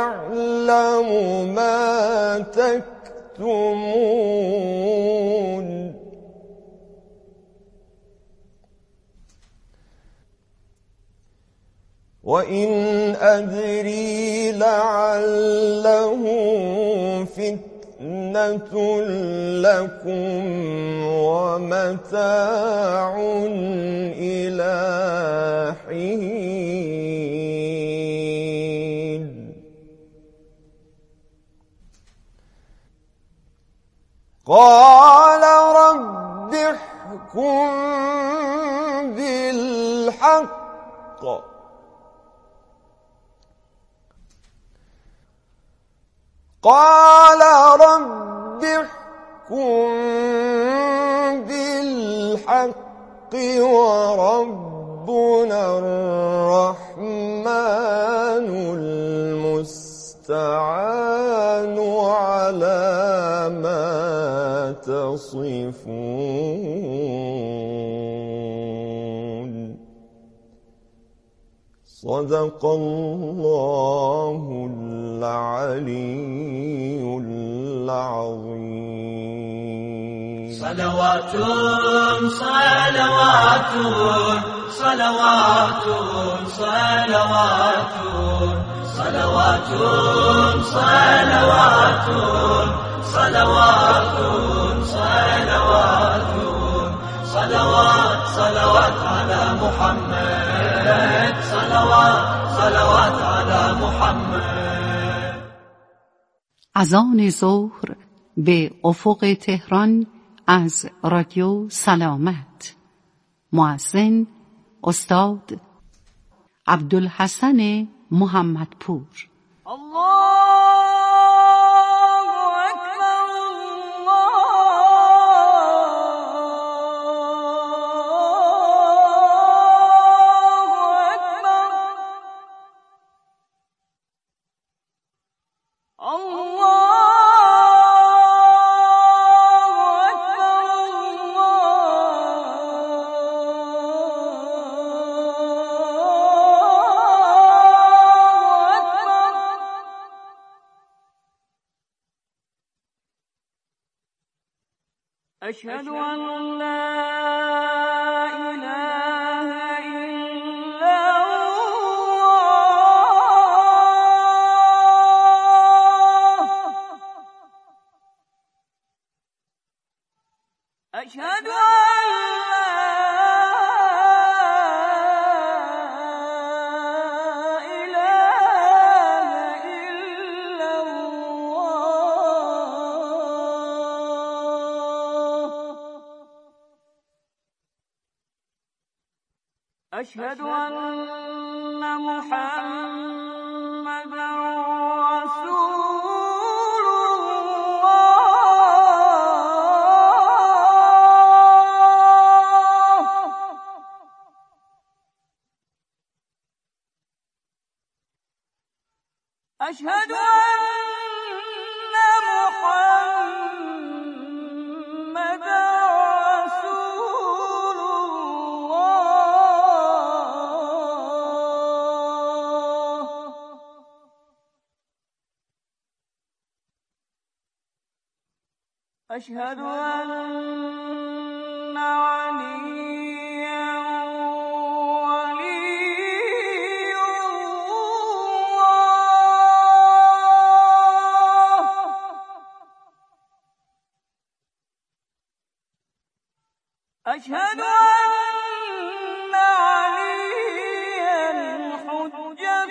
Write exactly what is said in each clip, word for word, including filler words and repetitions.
يعلم ما تكتمون وإن أدري لعله فتنة لكم ومتاع إلى حين قال رب احكم بالحق قال رب احكم بالحق وربنا الرحمن المستعان على ما تصفون صدق الله العلي العظيم. صلوات صلوات صلوات صلوات صلوات صلوات صلوات صلوات صلوات صلوات على محمد صلوات صلوات على محمد. اذان ظهر به افق تهران از رادیو سلامت. مؤذن استاد عبدالحسن محمدپور. أشهد أن لا إله إلا الله أشهد أن أشهد أن محمدًا رسول الله أشهد أن محمدًا أشهد أن عليا ولي الله أشهد أن عليا حجة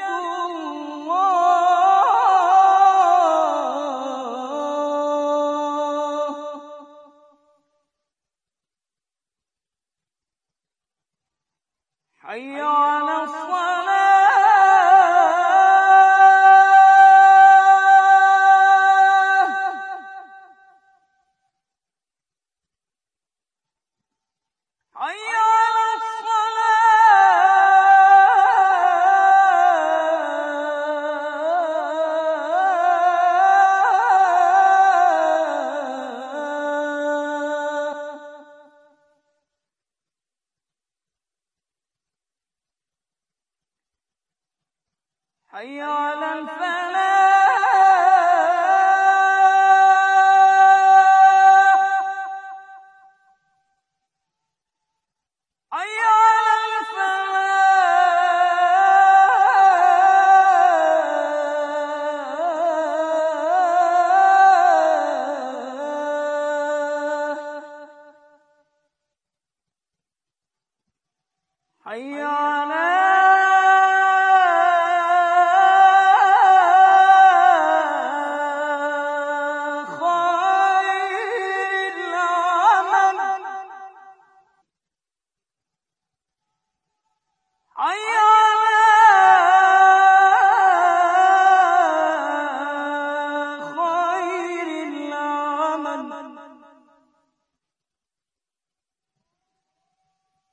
حي على الصلاة حي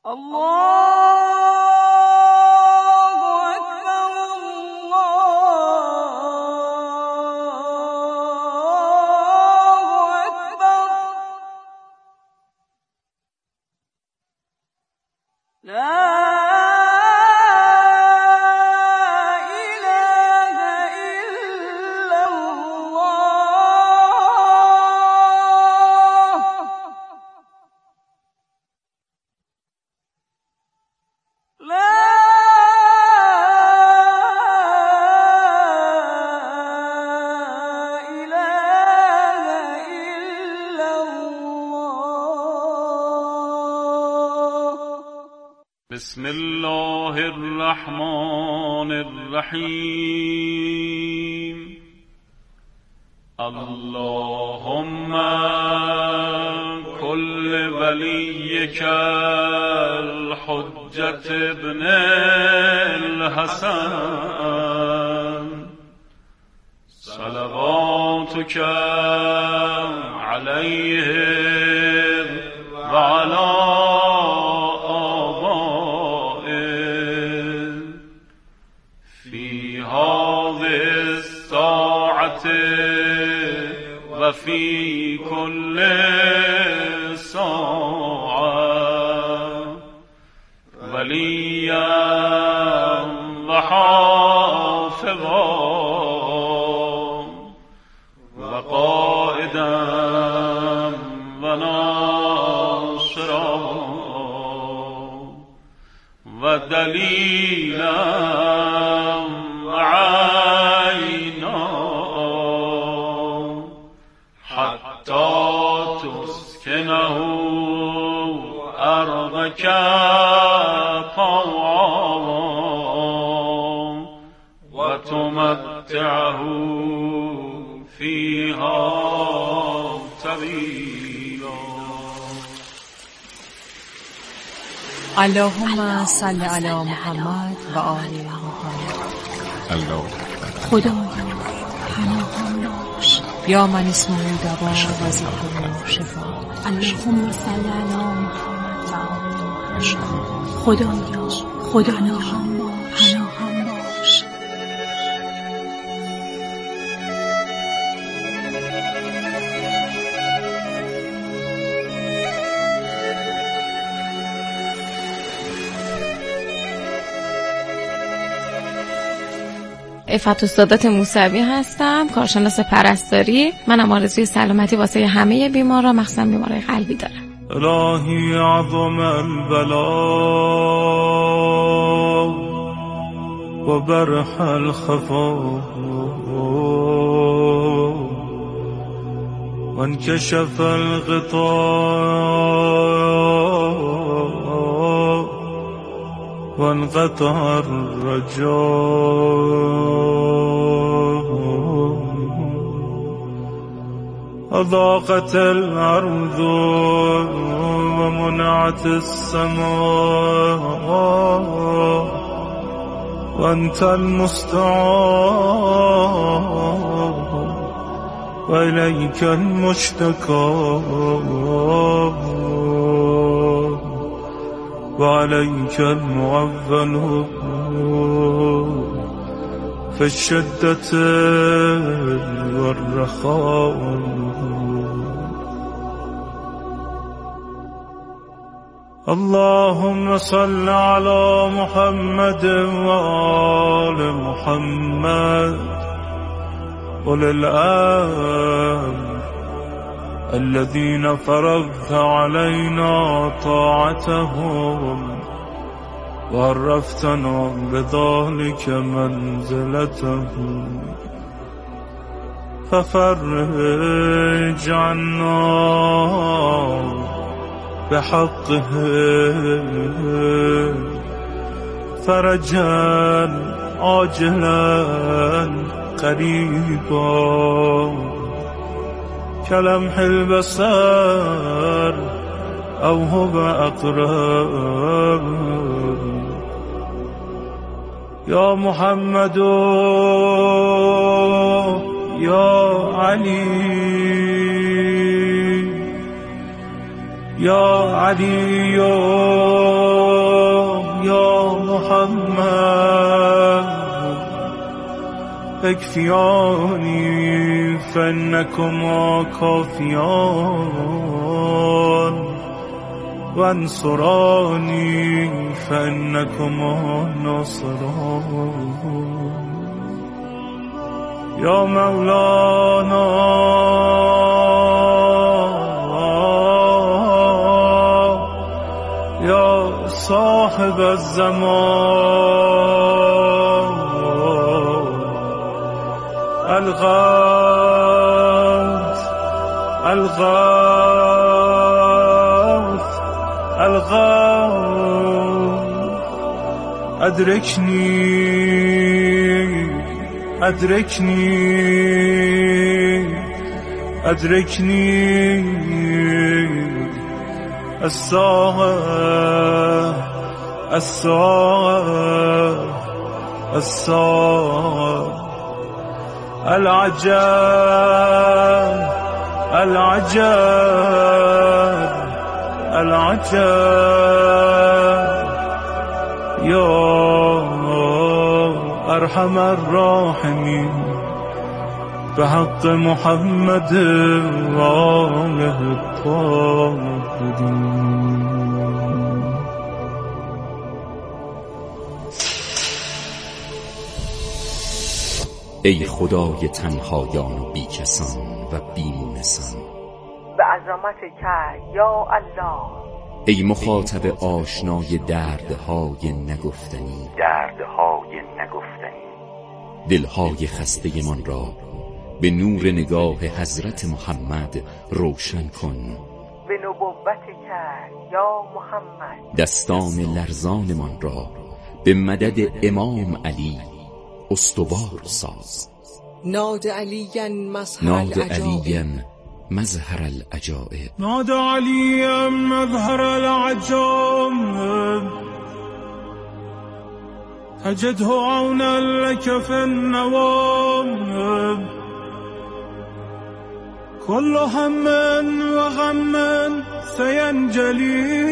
بسم الله الرحمن الرحیم. اللهم كل وليك الحجة ابن الحسن صلواتك عليه وعلى وفي كل ساعة وليا وحافظا وقائدا وناصرا ودليلا وعينا تسكنه أرضك طوعا وتمتعه فيها طويلا. اللهم صل على محمد و آل محمد. الله خدایا پناهم باش یا من اسمه دوا و ذکره شفا. اللهم صل علی محمد و آل محمد. خدایا خدا پناهم باش پناهم باش. عفت السادات موسوی هستم، کارشناس پرستاری. منم آرزوی سلامتی واسه همه بیمارا، مخصوصا بیمارای قلبی دارم. الهی عظم البلا و برح الخفا و انکشف الغطاء وانقطع الرجاء أضاقت الأرض ومنعت السماء وأنت المستعان وإليك المشتكى وعليك المعول في الشدة والرخاء. اللهم صل على محمد وآل محمد أولي الأمر الذين فرضت علينا طاعتهم وعرفتنا بذلك منزلتهم ففرج عنا بحقهم فرجا عاجلا قريبا كلمح البصر أو هو أقرب. يا محمد يا علي يا علي تكفياني فإنكما كافيان وانصراني فإنكما ناصران يا مولانا يا صاحب الزمان الغوث الغوث الغوث أدركني أدركني أدركني الساعة الساعة الساعة العجب العجب العجب يا أرحم الراحمين بحق محمد وآله الطاهرين. ای خدای تنهایان و بیکسان و بیمونسان، به عظمت که یا الله، ای مخاطب آشنای دردهای نگفتنی دردهای نگفتنی دلهای خسته من را به نور نگاه حضرت محمد روشن کن. به نبوت که یا محمد، دستان لرزان من را به مدد امام علی استوار ساز. ناد علیاً مظهر ناد العجائب علیاً مظهر العجائب ناد علیاً مظهر العجائب تجده عونا لك في النوائب كل هم وغم سينجلي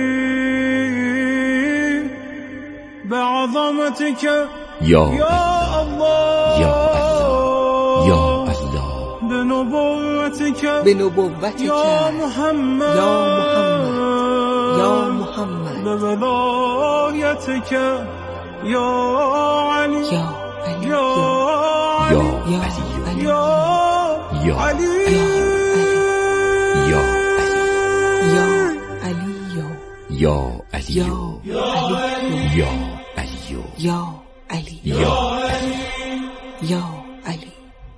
بعظمتك یا الله یا الله یا الله بنبوتك بنبوتك یا محمد یا محمد یا محمد بولایتك یا علی یا علی یا یا علی یا یا یا علی یا علی یا علی یا علی یا علی یا علی یا علی یا یا علی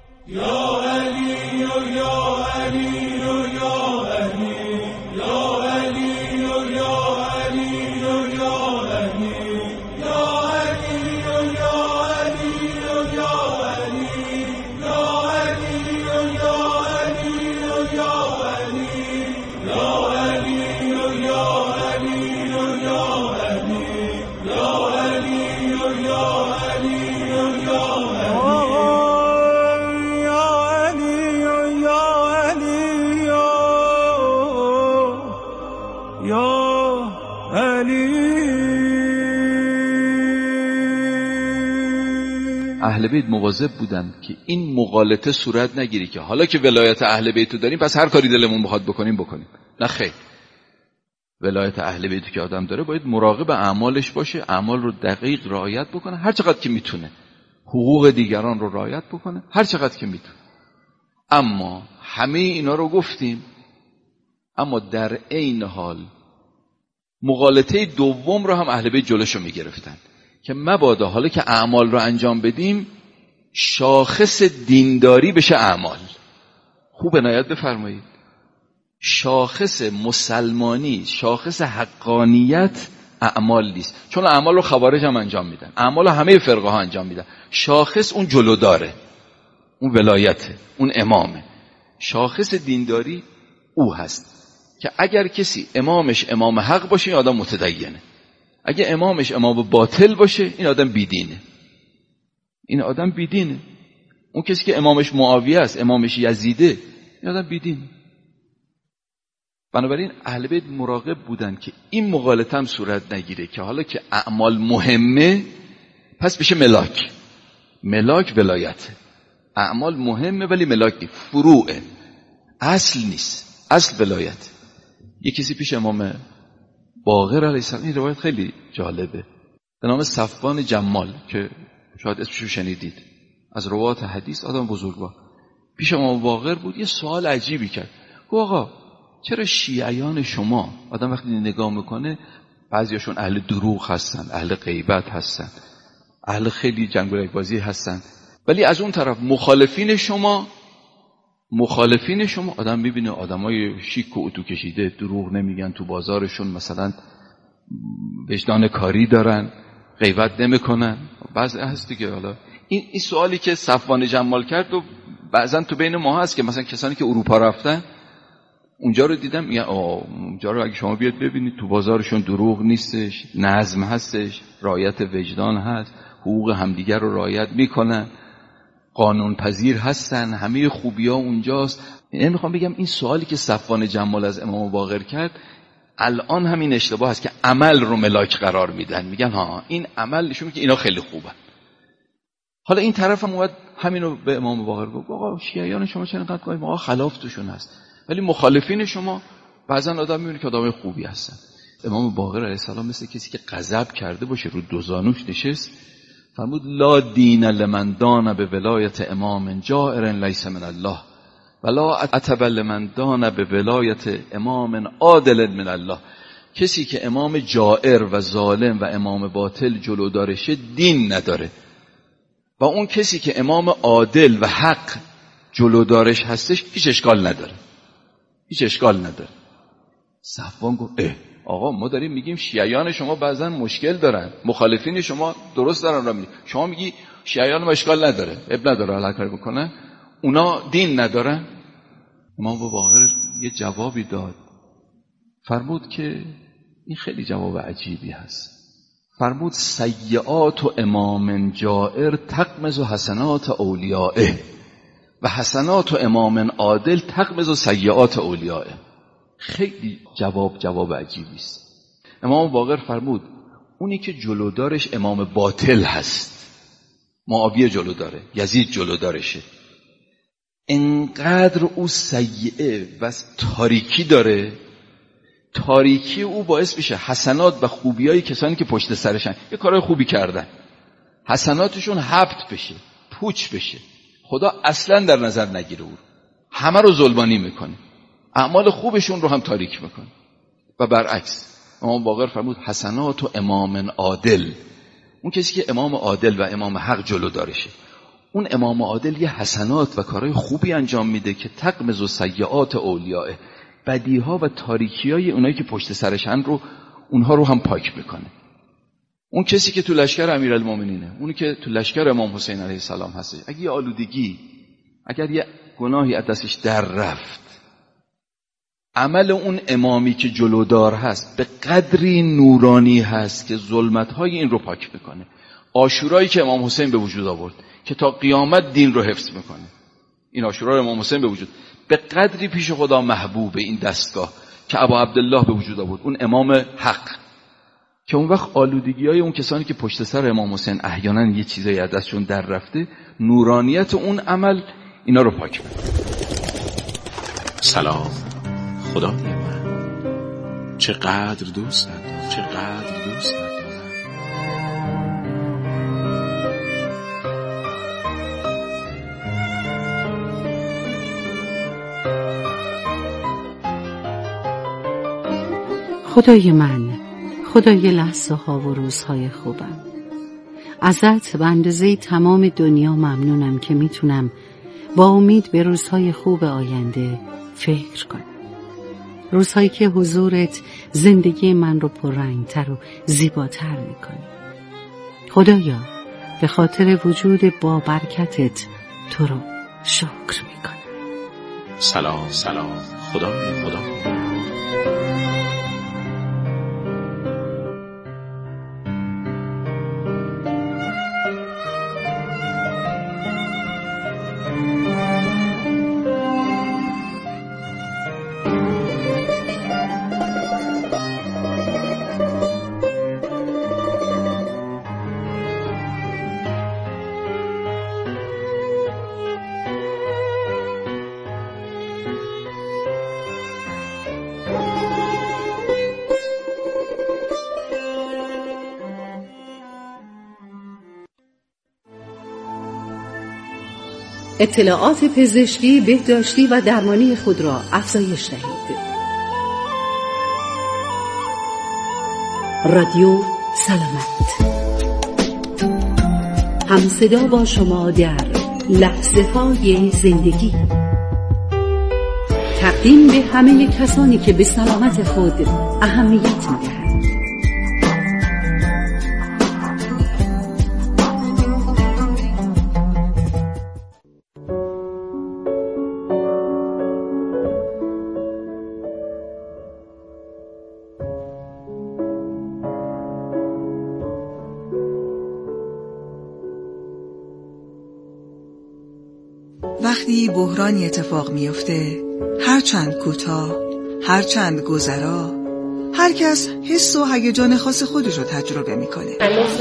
اهل بیت مواظب بودن که این مغالطه صورت نگیری که حالا که ولایت اهل بیت رو داریم پس هر کاری دلمون بخواد بکنیم بکنیم. نه خیر، ولایت اهل بیت که آدم داره باید مراقب اعمالش باشه، اعمال رو دقیق رعایت بکنه هر چقدر که میتونه، حقوق دیگران رو رعایت بکنه هر چقدر که میتونه. اما همه اینا رو گفتیم، اما در عین حال مغالطه دوم رو هم اهل بیت جلوشو میگرفتن که مبادا حالا که اعمال رو انجام بدیم شاخص دینداری بشه اعمال. خوب عنایت بفرمایید، شاخص مسلمانی، شاخص حقانیت اعمال نیست، چون اعمال رو خوارج هم انجام میدن، اعمال رو همه فرقه ها انجام میدن. شاخص اون جلوداره، اون ولایته، اون امامه. شاخص دینداری او هست که اگر کسی امامش امام حق باشه این آدم متدینه، اگه امامش امام باطل باشه این آدم بیدینه. این آدم بیدینه. اون کسی که امامش معاویه است، امامش یزیده، این آدم بیدینه. بنابراین اهل بیت مراقب بودن که این مغالطه هم صورت نگیره که حالا که اعمال مهمه پس بشه ملاک، ملاک ولایته. اعمال مهمه ولی ملاک نیست، فروعه، اصل نیست. اصل ولایت. یه کسی پیش امام باقر علیه السلام، این روایت خیلی جالبه، به نام صفوان جمال که شاید اسمشو شنیدید، از روات حدیث، آدم بزرگوار، پیش امام باقر بود. یه سوال عجیبی کرد. گفت آقا چرا شیعیان شما، آدم وقتی نگاه میکنه بعضیاشون اهل دروغ هستن، اهل غیبت هستن، اهل خیلی جنگولک بازی هستن، ولی از اون طرف مخالفین شما مخالفین شما آدم میبینه آدمای شیک و اتو کشیده، دروغ نمیگن، تو بازارشون مثلا وجدان کاری دارن، غیبت نمیکنن. بعضی هست دیگه. حالا این این سوالی که صفوان جمال کرد و بعضن تو بین ما هست که مثلا کسانی که اروپا رفتن اونجا رو دیدم میگن آه اونجا رو اگه شما بیاد ببینید تو بازارشون دروغ نیستش، نظم هستش، رعایت وجدان هست، حقوق همدیگر رو رعایت میکنن، قانون پذیر هستن، همه خوبی ها اونجاست. یعنی میخوام بگم این سوالی که صفوان جمال از امام باقر کرد الان همین اشتباه هست که عمل رو ملاک قرار میدن، میگن ها این عمل نشون میده که اینا خیلی خوبن. حالا این طرف هم اومد همینو به امام باقر گفت آقا شیعیان شما چرا اینقدر کاری، آقا خلاف توشون هست، ولی مخالفین شما بعضن آدم میبینه که آدمای خوبی هستن. امام باقر علیه السلام مثل کسی که غضب کرده باشه رو دو زانوش نشست، فرمود لا دین لمن دان به ولایت امام جائر لیس من الله ولا عتب لمن دان به ولایت امام عادل من الله. کسی که امام جائر و ظالم و امام باطل جلودارشه دین نداره، و اون کسی که امام عادل و حق جلودارش هستش هیچ اشکال نداره، هیچ اشکال نداره. صفوان گفت اه آقا ما داریم میگیم شیعیان شما بعضا مشکل دارن، مخالفین شما درست دارن را میگی، شما میگی شیعیان ما اشکال نداره، اب نداره حالا کاری بکنن، اونا دین ندارن. امام باقر یه جوابی داد، فرمود که این خیلی جواب عجیبی هست. فرمود سیئات و امام جائر تقمز و حسنات اولیائه و حسنات و امام عادل تقمز و سیئات اولیائه. خیلی جواب جواب عجیبی است. امام باقر فرمود اونی که جلودارش امام باطل هست، معاویه جلوداره، یزید جلودارشه، انقدر او سیئه و تاریکی داره، تاریکی او باعث میشه حسنات و خوبیای کسانی که پشت سرشن یه کارهای خوبی کردن حسناتشون حبط بشه، پوچ بشه، خدا اصلا در نظر نگیره، او همه رو ظلمانی میکنه، اعمال خوبشون رو هم تاریک میکنه. و برعکس امام باقر فرمود حسنات و امام عادل، اون کسی که امام عادل و امام حق جلو دارشه، اون امام عادل یه حسنات و کارهای خوبی انجام میده که تقمز و سیئات اولیائه، بدیها و تاریکیای اونایی که پشت سرشن رو اونها رو هم پاک میکنه. اون کسی که تو لشکر امیرالمومنینه، اونی که تو لشکر امام حسین علیه السلام هست، اگه یه آلودگی، اگر یه گناهی از دستش در رفت، عمل اون امامی که جلودار هست به قدری نورانی هست که ظلمت‌های این رو پاک میکنه. عاشورایی که امام حسین به وجود آورد که تا قیامت دین رو حفظ میکنه، این عاشورای امام حسین به وجود به قدری پیش خدا محبوب این دستگاه که ابا عبدالله به وجود آورد، اون امام حق، که اون وقت آلودگی‌های اون کسانی که پشت سر امام حسین احیانا یه چیزایی از دستشون در رفته، نورانیت اون عمل اینا رو پاک میکنه. سلام خدای من، چقدر دوست دارم، چقدر دوست دارم. خدای من، خدای لحظه ها و روزهای خوبم، ازت به اندازه تمام دنیا ممنونم که میتونم با امید به روزهای خوب آینده فکر کنم، روزهایی که حضورت زندگی من رو پررنگتر و زیباتر میکنی. خدایا به خاطر وجود با برکتت تو رو شکر میکنم. سلام سلام خدای خدا. اطلاعات پزشکی، بهداشتی و درمانی خود را افزایش دهید. رادیو سلامت، همصدا با شما در لحظه های زندگی. تقدیم به همه کسانی که به سلامت خود اهمیت می‌دهند. وقتی بحرانی اتفاق میفته، هرچند کوتاه، هرچند گذرا، هر کس حس و هیجان خاص خودش رو تجربه میکنه.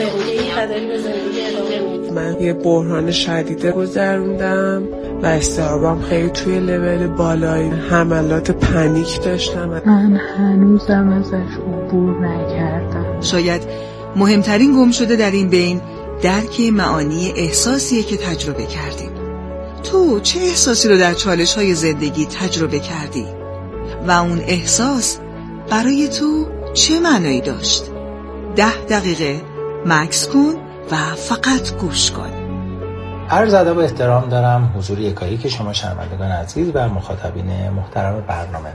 من یه بحران شدیده گذروندم و استرابم خیلی توی لول بالایی، حملات پنیک داشتم. من هنوزم ازش عبور نکردم. شاید مهمترین گم شده در این بین درک معانی احساسیه که تجربه کردیم. تو چه احساسی رو در چالش های زندگی تجربه کردی؟ و اون احساس برای تو چه معنایی داشت؟ ده دقیقه مکس کن و فقط گوش کن. عرض ادب و احترام دارم حضور یکایی که شما شنوندگان عزیز و مخاطبین محترم برنامه.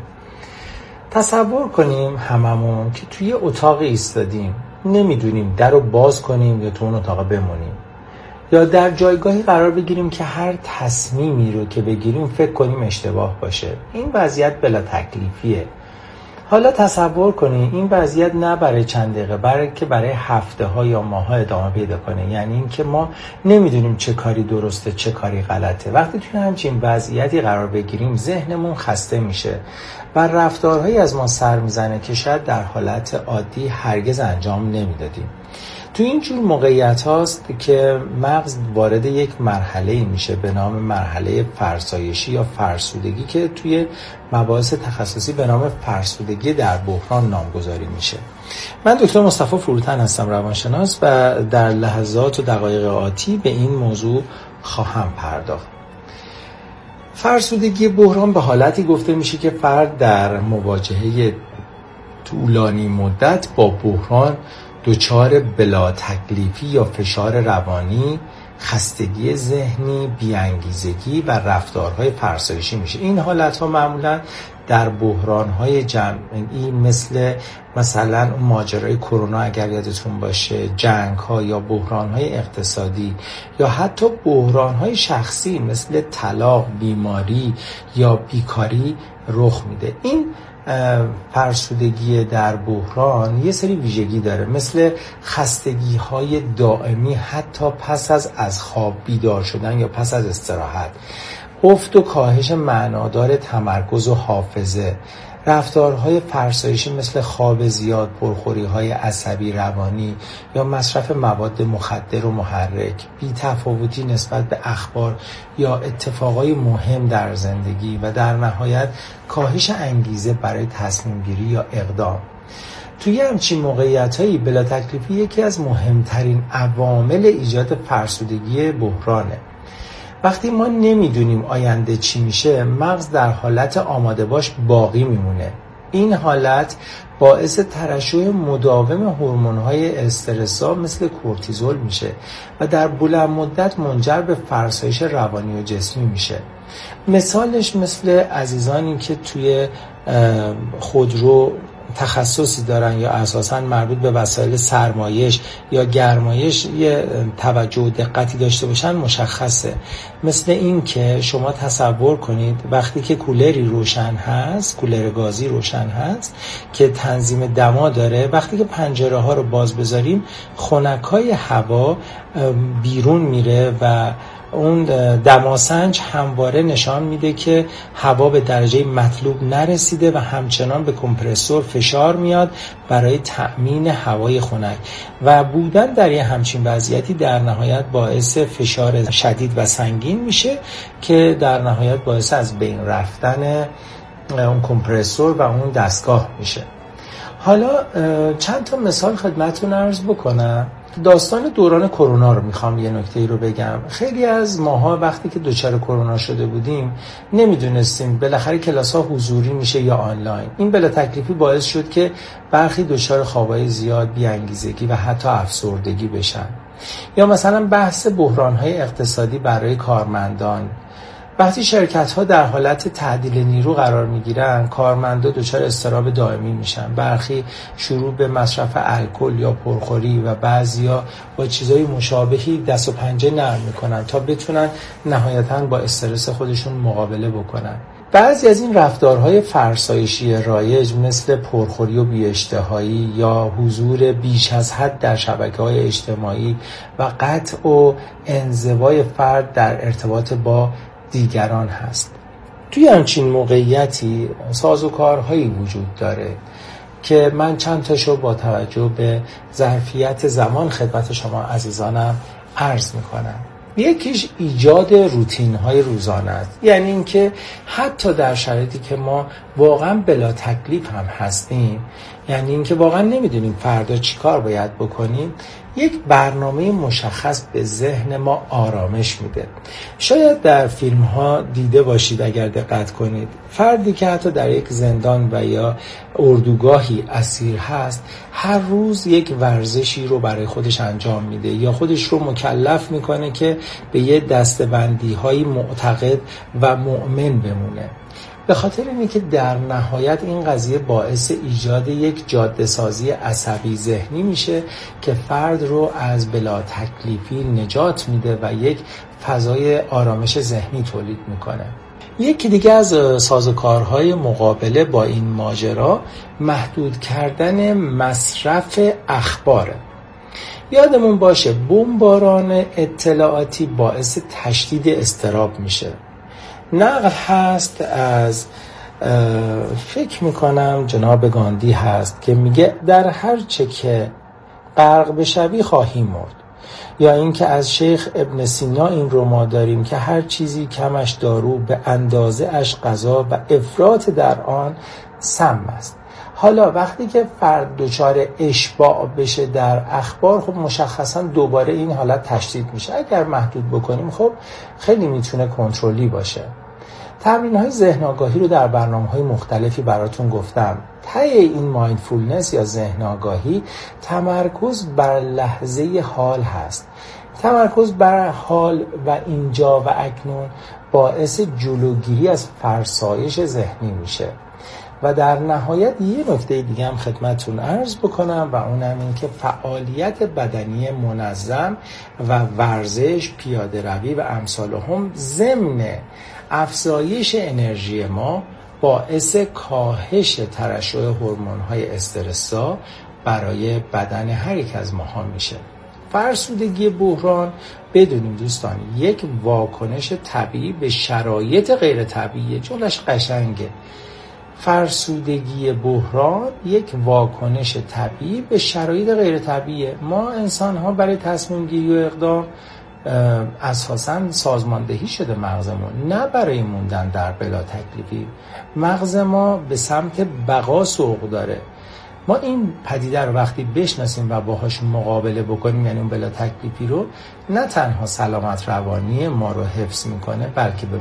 تصور کنیم هممون که توی اتاق ایستادیم، نمیدونیم در رو باز کنیم یا تو اون اتاق بمونیم، یا در جایگاهی قرار بگیریم که هر تصمیمی رو که بگیریم فکر کنیم اشتباه باشه. این وضعیت بلا تکلیفیه. حالا تصور کنید این وضعیت نه برای چند دقیقه، بلکه برای هفته ها یا ماه ها ادامه پیدا کنه. یعنی این که ما نمیدونیم چه کاری درسته چه کاری غلطه. وقتی توی همچین وضعیتی قرار بگیریم ذهنمون خسته میشه و رفتارهایی از ما سر میزنه که شاید در حالت عادی هرگز انجام نمیدادیم. تو این جور موقعیت هاست که مغز وارد یک مرحله میشه به نام مرحله فرسایشی یا فرسودگی که توی مباحث تخصصی به نام فرسودگی در بحران نامگذاری میشه. من دکتر مصطفی فروتن هستم، روانشناس، و در لحظات و دقایق آتی به این موضوع خواهم پرداخت. فرسودگی بحران به حالتی گفته میشه که فرد در مواجهه طولانی مدت با بحران دچار بلا تکلیفی یا فشار روانی، خستگی ذهنی، بی‌انگیزگی و رفتارهای فرسایشی میشه. این حالتها معمولا در بحرانهای جمعی مثل مثلا ماجرای کرونا اگر یادتون باشه، جنگ‌ها یا بحرانهای اقتصادی یا حتی بحرانهای شخصی مثل طلاق، بیماری یا بیکاری رخ میده. این فرسودگی در بحران یه سری ویژگی داره، مثل خستگی های دائمی حتی پس از از خواب بیدار شدن یا پس از استراحت، افت و کاهش معنادار تمرکز و حافظه، رفتارهای فرسایشی مثل خواب زیاد، پرخوری های عصبی روانی یا مصرف مواد مخدر و محرک، بی‌تفاوتی نسبت به اخبار یا اتفاقای مهم در زندگی و در نهایت کاهش انگیزه برای تصمیم گیری یا اقدام. توی همچین موقعیت‌هایی بلا تکلیفی یکی از مهمترین عوامل ایجاد فرسودگی بحرانه. وقتی ما نمیدونیم آینده چی میشه، مغز در حالت آماده باش باقی میمونه. این حالت باعث ترشح مداوم هورمون‌های استرسا مثل کورتیزول میشه و در بلند مدت منجر به فرسایش روانی و جسمی میشه. مثالش مثل عزیزانی که توی خودرو تخصصی دارن یا اساساً مربوط به وسایل سرمایش یا گرمایش یه توجه و دقتی داشته باشن مشخصه. مثل این که شما تصور کنید وقتی که کولری روشن هست، کولر گازی روشن هست که تنظیم دما داره، وقتی که پنجره ها رو باز بذاریم خنکای هوا بیرون میره و اون دماسنج همواره نشان میده که هوا به درجه مطلوب نرسیده و همچنان به کمپرسور فشار میاد برای تأمین هوای خنک و بودن در یه همچین وضعیتی در نهایت باعث فشار شدید و سنگین میشه که در نهایت باعث از بین رفتن اون کمپرسور و اون دستگاه میشه. حالا چند تا مثال خدمتتون عرض بکنم. داستان دوران کرونا رو میخوام یه نکته رو بگم. خیلی از ماها وقتی که دچار کرونا شده بودیم نمیدونستیم بالاخره کلاس ها حضوری میشه یا آنلاین. این بلا تکلیفی باعث شد که برخی دچار خوابای زیاد، بی‌انگیزگی و حتی افسردگی بشن. یا مثلا بحث بحران‌های اقتصادی برای کارمندان. وقتی شرکت‌ها در حالت تعدیل نیرو قرار می‌گیرن، کارمندا دچار اضطراب دائمی میشن. برخی شروع به مصرف الکل یا پرخوری و بعضیا با چیزای مشابهی دست و پنجه نرم می‌کنن تا بتونن نهایتاً با استرس خودشون مقابله بکنن. بعضی از این رفتارهای فرسایشی رایج مثل پرخوری و بی‌اشتهایی یا حضور بیش از حد در شبکه‌های اجتماعی و قطع و انزوای فرد در ارتباط با دیگران هست. توی همچین موقعیتی سازوکارهایی وجود داره که من چند تاشو با توجه به ظرفیت زمان خدمت شما عزیزانم عرض میکنم. یکیش ایجاد روتین های روزانه است، یعنی اینکه حتی در شرایطی که ما واقعا بلا تکلیف هم هستیم، یعنی اینکه واقعا نمیدونیم فردا چی کار باید بکنیم، یک برنامه مشخص به ذهن ما آرامش میده. شاید در فیلم ها دیده باشید اگر دقت کنید، فردی که حتی در یک زندان و یا اردوگاهی اسیر هست هر روز یک ورزشی رو برای خودش انجام میده یا خودش رو مکلف میکنه که به یه دستبندی های معتقد و مؤمن بمونه. به خاطر اینه که در نهایت این قضیه باعث ایجاد یک جاده سازی عصبی ذهنی میشه که فرد رو از بلا تکلیفی نجات میده و یک فضای آرامش ذهنی تولید میکنه. یکی دیگه از سازوکارهای مقابله با این ماجرا محدود کردن مصرف اخباره. یادمون باشه بمباران اطلاعاتی باعث تشدید اضطراب میشه. نقل هست از فکر میکنم جناب گاندی هست که میگه در هر چه که غرق بشوی خواهی مرد. یا اینکه از شیخ ابن سینا این رو ما داریم که هر چیزی کمش دارو به اندازه اش غذا و افراط در آن سم است. حالا وقتی که فرد دچار اشباع بشه در اخبار، خب مشخصا دوباره این حالت تشدید میشه. اگر محدود بکنیم خب خیلی میتونه کنترلی باشه. تمرین‌های ذهن آگاهی رو در برنامه‌های مختلفی براتون گفتم. ته این مایندفولنس یا ذهن آگاهی تمرکز بر لحظه حال هست. تمرکز بر حال و اینجا و اکنون باعث جلوگیری از فرسایش ذهنی میشه. و در نهایت یه نکته دیگه هم خدمتتون عرض بکنم و اونم این که فعالیت بدنی منظم و ورزش، پیاده روی و امثالهم ضمن افزایش انرژی ما باعث کاهش ترشح هورمون‌های استرسا برای بدن هر یک از ماها میشه. فرسودگی بحران بدونیم دوستان یک واکنش طبیعی به شرایط غیر طبیعی، جلوش قشنگه. فرسودگی بحران یک واکنش طبیعی به شرایط غیر طبیعیه. ما انسان ها برای تصمیم گیری و اقدام اساساً سازماندهی شده مغزمون، نه برای موندن در بلا تکلیفی. مغز ما به سمت بقا سوق داره. ما این پدیده رو وقتی بشناسیم و باهاش مقابله بکنیم، یعنی اون بلا تکلیفی رو، نه تنها سلامت روانی ما رو حفظ میکنه بلکه به